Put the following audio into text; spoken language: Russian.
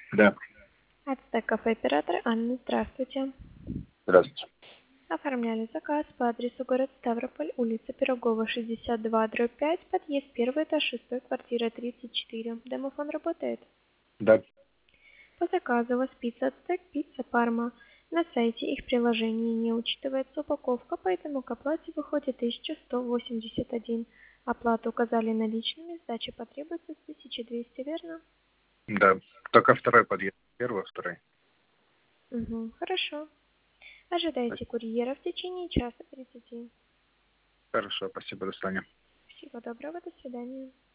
Да, Ацтек кафе оператор Анна, здравствуйте. здравствуйте. Оформляли заказ по адресу город Ставрополь, улица Пирогова, 62/5, подъезд 1, этаж 6, квартира 34. Домофон работает? Да, По заказу у вас пицца Ацтек, пицца Парма. На сайте их приложении не учитывается упаковка, поэтому к оплате выходит 1181. Оплату указали наличными, сдача потребуется с 1200, верно? да. Только второй подъезд. Первый, второй. Угу, хорошо. Ожидайте курьера в течение часа 30. Хорошо, спасибо, до свидания. Всего доброго, до свидания.